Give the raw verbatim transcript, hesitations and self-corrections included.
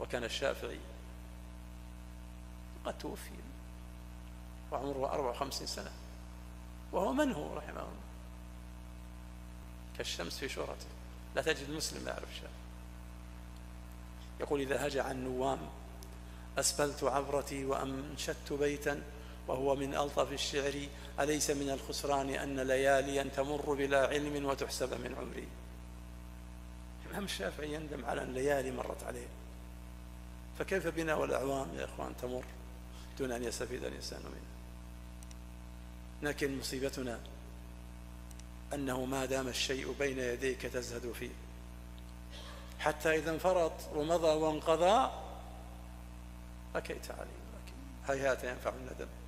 وكان الشافعي قد توفي وعمره أربع وخمسين سنة، وهو من هو رحمه الله كالشمس في شهرته، لا تجد مسلم لا يعرف الشافعي. يقول: إذا هجع النوام أسبلت عبرتي وأنشدت بيتا وهو من ألطف الشعر: أليس من الخسران أن لياليا تمر بلا علم وتحسب من عمري. الإمام الشافعي يندم على أن ليالي مرت عليه، فكيف بنا والأعوام يا إخوان تمر دون أن يستفيد الإنسان منها. لكن مصيبتنا أنه ما دام الشيء بين يديك تزهد فيه، حتى إذا انفرط ومضى وانقضى بكيت عليه، هيهات ينفع الندم.